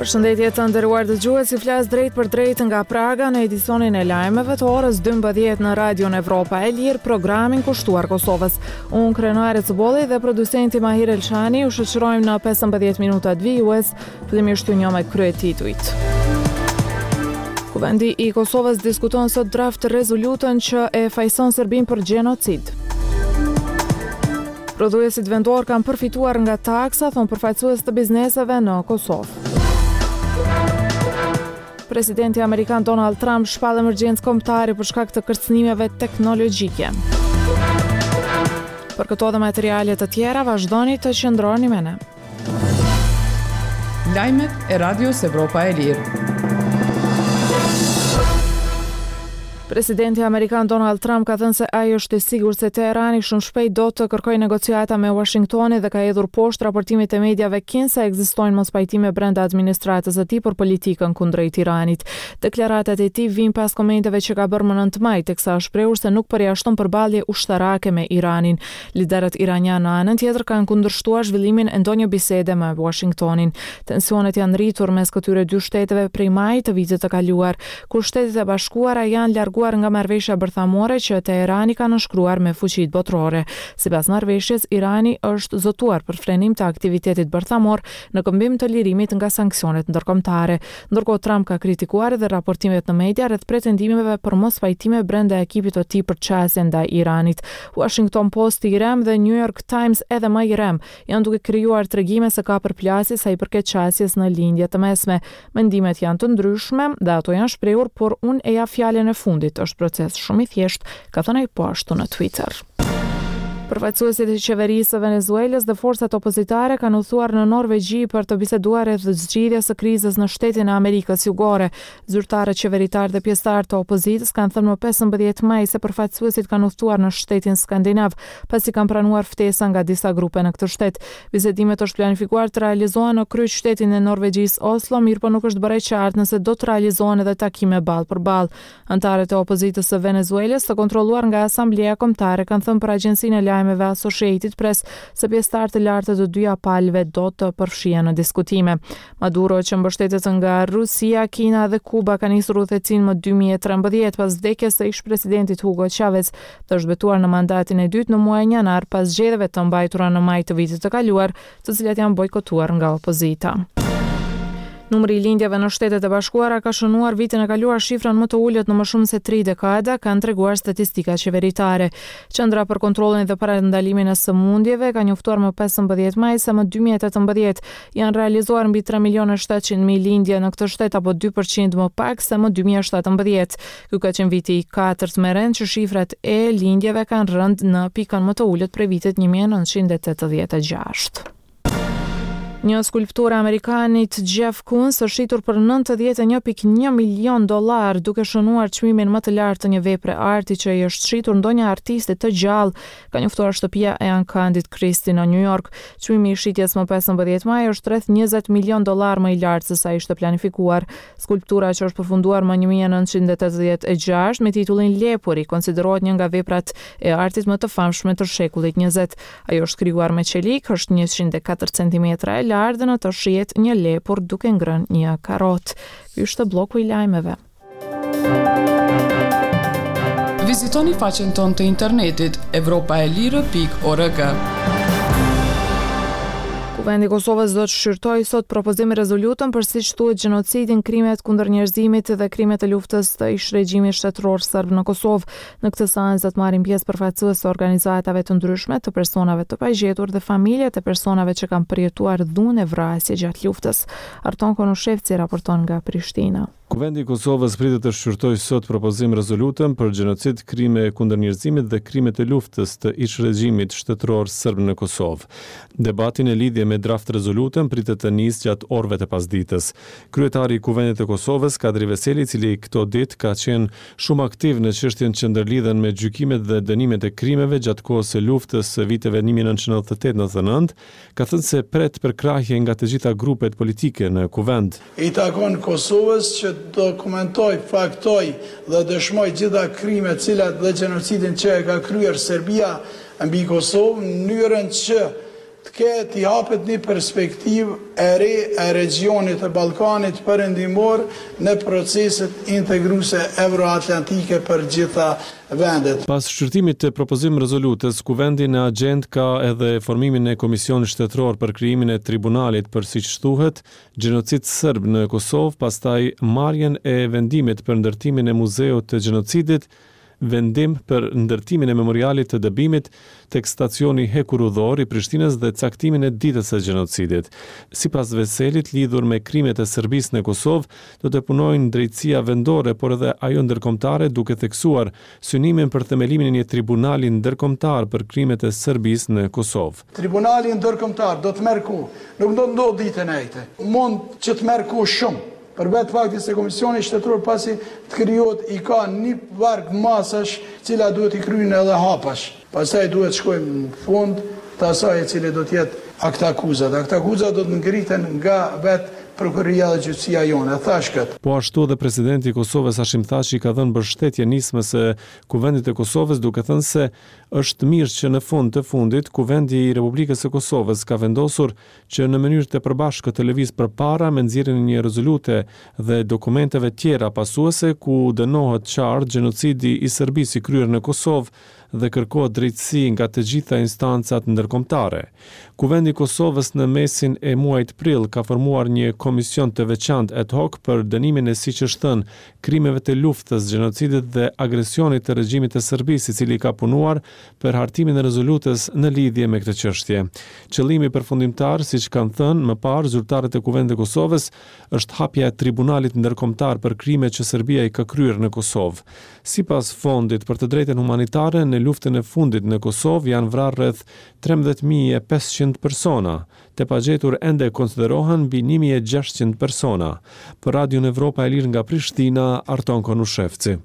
Përshëndetje të nderuar dëgjues, si flas drejt për drejt nga Praga në edicionin e lajmeve të orës 12 në Radion Evropa e Lirë, programin kushtuar Kosovës. Unë Krenare Cëbolli dhe producenti Mahir Elshani u shoqërojmë në 15 minutat vijues, fillimisht ju njoh me kryet titujt. Kuvendi i Kosovës diskuton sot draft rezolutën që e fajson Serbinë për gjenocid. Prodhuesit vendor kanë përfituar nga taksa, thon përfaqësues të bizneseve në Kosovë. Presidenti Amerikan Donald Trump shpall emergjencë kombëtare për shkak të kërcënimeve teknologjike. Për këto dhe materiale të tjera, vazhdoni të qëndroni me ne. Lajmet e Radios Evropa e Lirë. Presidenti Amerikan Donald Trump ka thënë se ai është i sigurt se Teherani shumë shpejt do të kërkojë negociata me Washingtonin dhe ka hedhur poshtë raportimit e mediave kin se ekzistojnë mospajtime brenda administratës së tij për politikën kundrejt Iranit. Deklaratat e tij vijnë pas komenteve që ka bërë më 9 maj, teksa është shprehur se nuk përjashton përballje ushtarake me Iranin. Liderët iranianë në anën tjetër kanë kundërshtuar zhvillimin e ndonjë bisede me Washingtonin. Tensionet janë rritur mes këtyre dy shteteve prej majit të vitit të kaluar, kur Shtetet e Bashkuara janë larguar nga marrëveshja bërthamore që Teherani ka nënshkruar me fuqitë botërore. Sipas marrëveshjes, Irani është zotuar për frenim të aktivitetit bërthamor në këmbim të lirimit nga sanksionet ndërkombëtare. Ndërkohë Trump ka kritikuar edhe raportimet në media rreth pretendimeve për mospajtime brenda ekipit të tij për çështjen ndaj Iranit. Washington Post, IREM dhe New York Times edhe më IREM janë duke krijuar tregime se ka përplasje sa i përket çështjes në lindje të mesme. Mendimet janë të ndryshme dhe ato janë shprehur, por unë e jap fjalën e fundit. Është proces shumë i thjeshtë, ka thënë ai po ashtu në Twitter. Përfaqësuesit e qeverisë së Venezuelës dhe forcat opozitare kanë udhëtuar në Norvegji për të biseduar rreth zgjidhjes së krizës në shtetin e Amerikës Jugore. Zyrtarët qeveritar dhe pjesëtarë të opozitës kanë thënë më 15 maj se përfaqësuesit kanë udhëtuar në shtetin skandinav, pasi kanë pranuar ftesa nga disa grupe në këtë shtet. Bisedimet është planifikuar të realizohen në kryeqytetin e Norvegjisë Oslo, mirë po nuk është bërë qartë nëse do të realizohen edhe takime ballë për ballë. Anëtarët e opozitës së Venezuelës, të kontrolluar nga Asambleja Kombëtare, kanë thënë për agjencinë e lajmeve Associated Press se pjesëtarë të lartë të dyja palëve do të përfshihen në diskutime. Maduro, që mbështetet nga Rusia, Kina dhe Kuba, ka nisur udhëhecin më 2013 pas vdekjes së ish-presidentit Hugo Chavez, të zhbetuar në mandatin e dytë në muajin janar pas zgjedhjeve të mbajtura në maj të vitit të kaluar, të cilat janë bojkotuar nga opozita. Numri i lindjeve në Shtetet e Bashkuara ka shënuar vitin e kaluar shifrën më të ulët në më shumë se 3 dekada, kanë treguar statistika qeveritare. Qendra për kontrollin dhe parandalimin e sëmundjeve ka njoftuar më 15 maj se më 2018 janë realizuar mbi 3.700.000 lindje në këtë shtet, apo 2% më pak se më 2017. Ky ka qenë viti i 4 me rend që shifrat e lindjeve kanë rënë në pikën më të ulët prej vitit 1986. Një skulptur amerikanit Jeff Koons është shitur për $91.1 milion, duke shënuar çmimin më të lartë të një vepre arti që i është shitur ndonjë artisti të gjallë, ka njoftuar shtëpia e Ancandit Christie në New York. Çmimi i shitjes më 15 maj është rreth $20 milion më i lartë se sa ishte planifikuar. Skulptura, që është përfunduar më 1986 me titullin Lepuri, konsiderohet një nga veprat e artit më të famshme të shekullit 20. Ajo është krijuar me çelik, është 104 cm dhe në të shihet një lepur duke ngrënë një karrot. Ky është bloku i lajmeve. Vizitoni faqen tonë të internetit europaelire.org. Kuvendi i Kosovës do të shqyrtojë sot propozim rezolutën për, siç thuhet, gjenocidin, krimet kundër njerëzimit dhe krimet e luftës të ish-regjimit shtetëror serb në Kosovë. Në këtë seancë do të marrin pjesë përfaqësues të organizatave të ndryshme, të personave të pagjetur dhe familjet e personave që kanë përjetuar dhunë e vrasje gjatë luftës. Arton Konushevci raporton nga Prishtina. Kuvendi i Kosovës pritet të shqyrtojë sot propozim rezolutën për gjenocid, krime kundër njerëzimit dhe krimet e luftës të ish-regjimit shtetëror serb në Kosovë. Debatin e lidhje me draft rezolutën pritet të nisë gjatë orëve të pasdites. Kryetari i Kuvendit të Kosovës, Kadri Veseli, i cili këto ditë ka qenë shumë aktiv në çështjen që ndërlidhen me gjykimet dhe dënimet e krimeve gjatë kohës së luftës së viteve 1998-99, ka thënë se pret përkrahje nga të gjitha grupet politike në kuvend. I takon Kosovës që dokumentoj, faktoj dhe dëshmoj gjitha krimet cilat dhe gjenocidin që e ka kryer Serbia mbi Kosovë, në mënyrën që të T'i hapet një perspektivë e re e regionit e Ballkanit perëndimor në proceset integruese euroatlantike për gjitha vendet. Pas shqyrtimit të propozim rezolutës, Kuvendi në agjend ka edhe formimin e Komisionit Shtetëror për krijimin e tribunalit për siç thuhet gjenocid serb në Kosovë, pastaj marrjen e vendimit për ndërtimin e muzeut të gjenocidit, vendim për ndërtimin e memorialit të dëbimit tek stacioni Hekurudhor i Prishtinës dhe caktimin e ditës së gjenocidit. Sipas Veselit, lidhur me krimet e Serbisë në Kosovë, do të punojnë drejtësia vendore, por edhe ajo ndërkombëtare, duke theksuar synimin për themelimin e një tribunali ndërkombëtar për krimet e Serbisë në Kosovë. Tribunali ndërkombëtar do të merr kohë, nuk do të ndodhë ditën e njëjtë. Mund që të merr kohë shumë. Për vetë fakti se Komisioni Shtetëror pasi të krijohet i ka një varg masash cila duhet i kryen edhe hapash. Pastaj duhet shkojmë në fund të asaj e cili do të jetë aktakuzat. Aktakuzat do të ngriten nga vetë prokuroria dhe gjyqësia jone, thash këtë. Po ashtu edhe presidenti i Kosovës Hashim Thaçi ka dhënë mbështetje nismës së Kuvendit të Kosovës, duke thënë se është mirë që në fund të fundit Kuvendi i Republikës së Kosovës ka vendosur që në mënyrë të përbashkët të lëviz përpara me nxjerrjen e një rezolute dhe dokumenteve tjera pasuese ku dënohet qartë gjenocidi i Serbisë i kryer në Kosovë dhe kërkohet drejtësi nga të gjitha instancat ndërkombëtare. Kuvendi i Kosovës në mesin e muajit prill ka formuar një komision të veçantë ad hoc për dënimin e siç është thënë krimeve të luftës, gjenocidit dhe agresionit të regjimit të Serbisë, i cili ka punuar për hartimin e rezolutës në lidhje me këtë çështje. Qëllimi përfundimtar, siç kanë thënë më parë zyrtarët e Kuvendit të Kosovës, është hapja e tribunalit ndërkombëtar për krimet që Serbia i ka kryer në Kosovë. Sipas Fondit për të drejtën humanitare, në luftën e fundit në Kosovë janë vrarë rreth 13.500 persona. Të pagjetur ende konsiderohen mbi 1.600 persona. Për Radion Evropa e Lirë nga Prishtina, Arton Konushevci.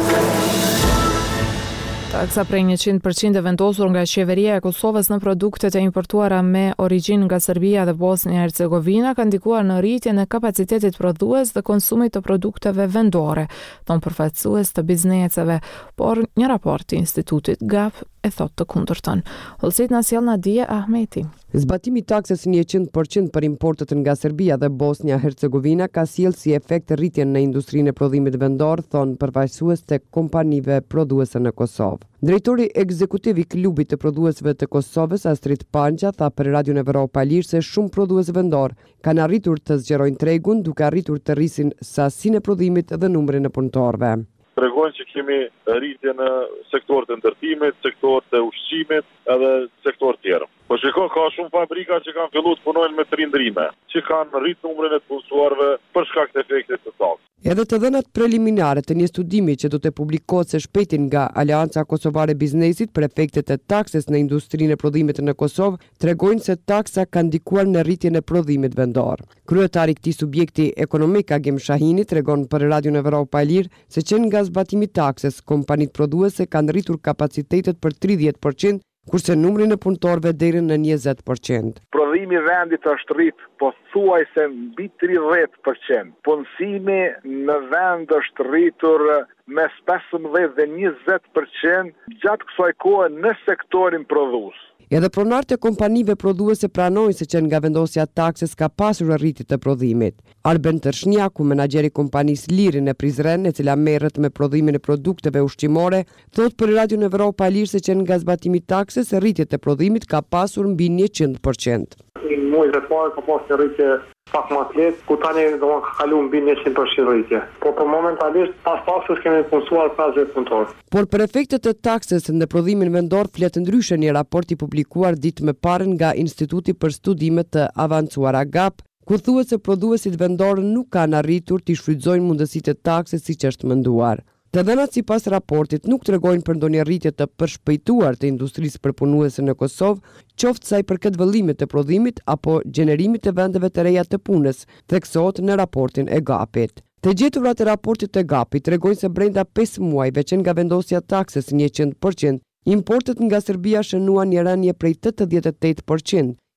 Taksa prej 100% e vendosur nga qeveria e Kosovës në produktet e importuara me origjinë nga Serbia dhe Bosnia e Hercegovina ka ndikuar në rritjen e kapacitetit prodhues dhe konsumit të produkteve vendore, thonë përfaqësues të bizneseve, por një raport i Institutit GAP e thot të kundërtën. Hollësit na sjell Nadia Ahmeti. Zbatimi i taksës 100% për importet nga Serbia dhe Bosnia-Hercegovina ka sjellë si efekt rritjen në industrinë e prodhimit vendor, thonë përfaqësues të kompanive prodhuese në Kosovë. Drejtori ekzekutiv i klubit të prodhuesve të Kosovës, Astrid Panqa, tha për Radion Evropa e Lirë se shumë prodhues vendor kanë arritur të zgjerojnë tregun duke arritur të rrisin sasinë e prodhimit dhe numrin e punëtorëve. Tregojnë që kemi rritje në sektor të ndërtimit, sektor të ushqimit edhe sektor tjerë. Po shiko, ka shumë fabrika që kanë filluar të punojnë me trindrime, që kanë rrit numrin e të punësuarve për shkak të efektit të taksës. Edhe të dhënat preliminare të një studimi që do të publikohet së shpejti nga Aleanca Kosovare e Biznesit për efektet e taksës në industrinë e prodhimit në Kosovë tregojnë se taksa ka ndikuar në rritjen e prodhimit vendor. Kryetari i këtij subjekti ekonomik Agim Shahini tregon për Radion Evropa e Lirë se që nga zbatimi i taksës, kompanitë prodhuese kanë rritur kapacitetet për 30%, kurse numrin e punëtorëve deri në 20%. Prodhimi i vendit është rrit pothuajse mbi 30%. Punësimi në vend është rritur mes 15 dhe 20% gjatë kësaj kohe në sektorin prodhues. Edhe pronarët e kompanive prodhuese pranojnë se që nga vendosja taksës ka pasur rritje të prodhimit. Arben Tërshnjaku, menaxheri i kompanisë Lirin e Prizren, e cila merret me prodhimin e produkteve ushqimore, thot për Radion Evropa e Lirë se që nga zbatimi i taksës rritja e prodhimit ka pasur mbi 100%. Në muajt e parë ka pasur rritje pak më të lehtë, ku tani do të kalojmë mbi 100% rritje. Po për momentalisht pas taksës kemi punësuar 50 punëtorë. Por për efektet e taksës në prodhimin vendor flet ndryshe një raport i publikuar ditë më parë nga Instituti për Studime të Avancuara GAP, ku thuhet se prodhuesit vendor nuk kanë arritur të shfrytëzojnë mundësitë e taksës siç është menduar. Të dhënat sipas raportit nuk tregojnë për ndonjë rritje të përshpejtuar të industrisë përpunuese në Kosovë, qoftë sa i përket vëllimit të prodhimit apo gjenerimit të vendeve të reja të punës, theksohet në raportin e GAP-it. Të gjeturat e raportit të GAP-it tregojnë se brenda 5 muajve që nga vendosja taksës 100%, importet nga Serbia shënuan një rënje prej 88%,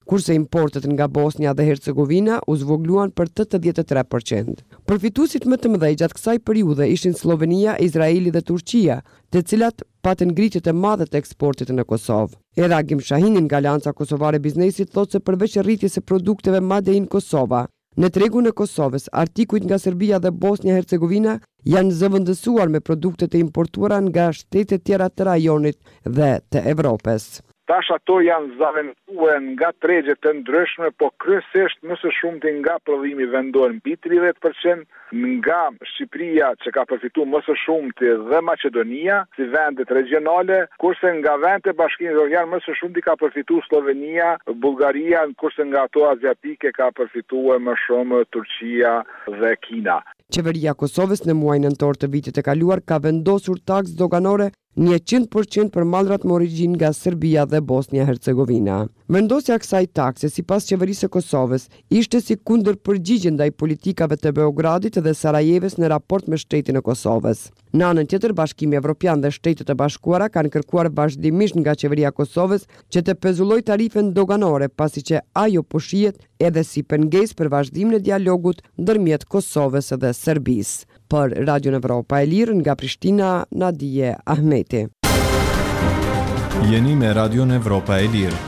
kurse importet nga Bosnia dhe Hercegovina u zvogluan për 83%. Përfituesit më të mëdhej gjatë kësaj periudhe ishin Slovenia, Izraeli dhe Turqia, të cilat patën ngritjet e madhe të eksportit në Kosovë. Eragim Shahinin nga Alianca Kosovare Biznesit thotë se përveç rritjes së produkteve Made in Kosova, në tregun e Kosovës, artikujt nga Serbia dhe Bosnia-Hercegovina janë zëvendësuar me produktet e importuara nga shtete tjera të rajonit dhe të Evropës. Tash ato janë zavendësuar nga tregje të ndryshme, po kryesisht më së shumti nga prodhimi vendor mbi 30%, nga Shqipëria që ka përfituar më së shumti dhe Maqedonia si vendet regionale, kurse nga vendet e Bashkimit Evropian më së shumti ka përfituar Slovenia, Bullgaria, kurse nga ato aziatike ka përfituar më shumë Turqia dhe Kina. Qeveria e Kosovës në muajin nëntor të vitit të kaluar ka vendosur taksë doganore 100% për mallrat me origjinë nga Serbia dhe Bosnia-Hercegovina. Vendosja e kësaj takse sipas qeverisë së Kosovës ishte si kundërpërgjigje ndaj politikave të Beogradit dhe Sarajevës në raport me shtetin e Kosovës. Në anën tjetër, Bashkimi Evropian dhe Shtetet e Bashkuara kanë kërkuar vazhdimisht nga qeveria e Kosovës që të pezullojë tarifën doganore, pasi që ajo po shihet edhe si pengesë për vazhdimin e dialogut ndërmjet Kosovës dhe Serbisë. Për Radio Evropa e Lirë nga Prishtina, Nadije Ahmeti. Jeni me Radio Evropa e Lirë.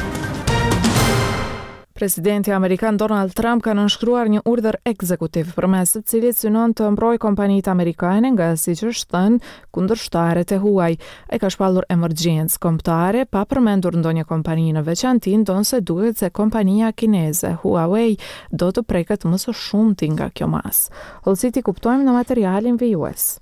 Presidenti Amerikan Donald Trump ka nënshkruar një urdhër ekzekutiv përmes të cilit synon të mbrojë kompanitë amerikane nga siç është thënë kundërshtaret e huaj. Ai ka shpallur emergjencë kombëtare pa përmendur ndonjë kompani në veçantë, ndonse duhet se kompania kineze Huawei do të preket më së shumti nga kjo mas. Hollësiti kuptojmë në materialin vijues.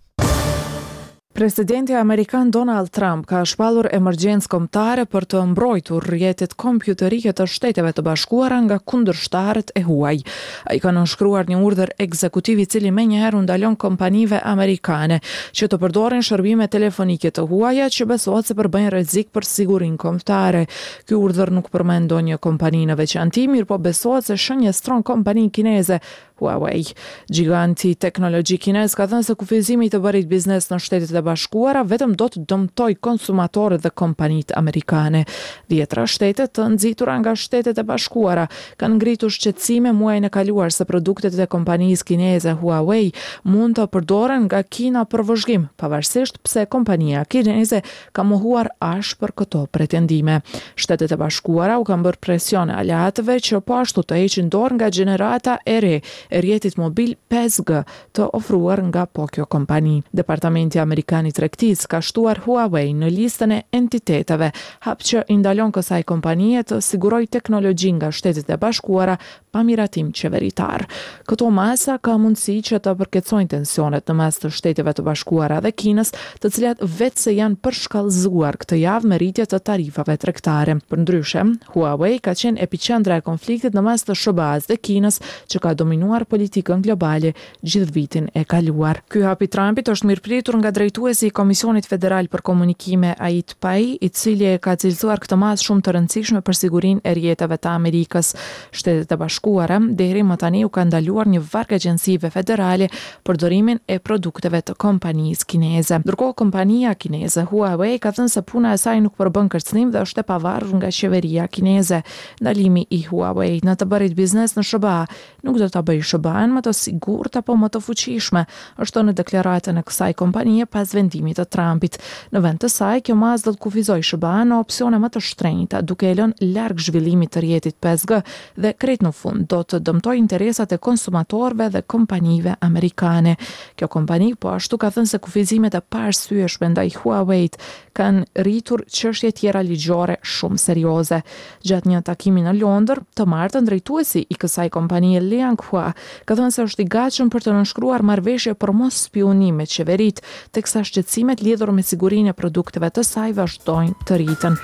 Presidenti Amerikan Donald Trump ka shpallur emergjencë kombëtare për të mbrojtur rrjetet kompjuterike të Shteteve të Bashkuara nga kundërshtarët e huaj. Ai ka nënshkruar një urdhër ekzekutiv i cili menjëherë u ndalon kompanive amerikane që të përdorin shërbime telefonike të huaja që besohet se përbëjnë rrezik për sigurinë kombëtare. Ky urdhër nuk përmend ndonjë kompani në veçantë, mirë po besohet se shënjestron kompaninë kineze Huawei. Giganti teknologjik kinez ka thënë se kufizimi i të bërit biznes në Shtetet e Bashkuara vetëm do të dëmtoj konsumatorët dhe kompanitë amerikane. 10 shtete të nxitura nga Shtetet e Bashkuara kanë ngritur shqetësime muajin e kaluar se produktet e kompanisë kineze Huawei mund të përdoren nga Kina për vëzhgim, pavarësisht pse kompania kineze ka mohuar ashpër këto pretendime. Shtetet e Bashkuara u kanë bërë presion aleatëve që po ashtu të heqin dorë nga gjenerata e re e rrjetit mobil 5G të ofruar nga kjo kompani. Departamenti Amerikan i Tregtisë ka shtuar Huawei në listën e entiteteve, hap që i ndalon kësaj kompanie të sigurojë teknologji nga Shtetet e Bashkuara pa miratim qeveritar. Këto masa ka mundësi që të përkeçojnë tensionet në mes të Shteteve të Bashkuara dhe Kinës, të cilat vetëse janë përshkallëzuar këtë javë me rritje të tarifave tregtare. Përndryshe, Huawei ka qenë epiqendra e konfliktit në mes të SBA-s dhe Kinës, që ka dominuar politikën globale gjithë vitin e kaluar. Ky hap i Trumpit është mirëpritur nga drejtuesi i Komisionit Federal për Komunikime Ait Pai, i cili ka cilësuar këtë masë shumë të rëndësishme për sigurinë e rrjeteve të Amerikës. Shtetet e Bashkuara deri më tani u ka ndaluar një varg agjencive federale për dorimin e produkteve të kompanisë kineze. Ndërkohë kompania kineze Huawei ka thënë se puna e saj nuk përbën kërcënim dhe është e pavarur nga qeveria kineze. Ndalimi i Huawei në të bërit biznes në SBA nuk do ta bëjë SBA-n më të sigurt apo më të fuqishme, është në deklaratën e kësaj kompanie pas vendimit të Trumpit. Në vend të saj, kjo masë do të kufizojë SBA-n në opsione më të shtrenjta, duke e lënë larg zhvillimit të rrjetit 5G dhe krejt në fund do të dëmtojë interesat e konsumatorëve dhe kompanive amerikane. Kjo kompani po ashtu ka thënë se kufizimet e paarsyeshme ndaj Huawei kanë rritur çështje tjera ligjore shumë serioze. Gjatë një takimi në Londër, të martën drejtuesi i kësaj kompanie Liang Hua ka thënë se është i gatshëm për të nënshkruar marrëveshje për mos spionim me qeveritë, teksa shqetësimet lidhur me sigurinë e produkteve të saj vazhdojnë të rriten.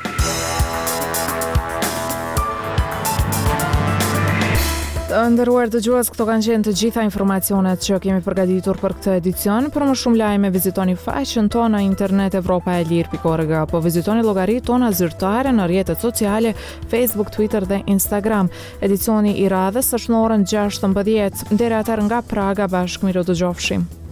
Nderuar dëgjues, këto kanë qenë të gjitha informacionet që kemi përgatitur për këtë edicion. Për më shumë lajme vizitoni faqen tonë në internet evropaelir.org apo vizitoni llogaritë tona zyrtare në rrjetet sociale Facebook, Twitter dhe Instagram. Edicioni i radhës është në orën 16:00. Deri atëherë nga Praga bashkë miru dëgjofshim.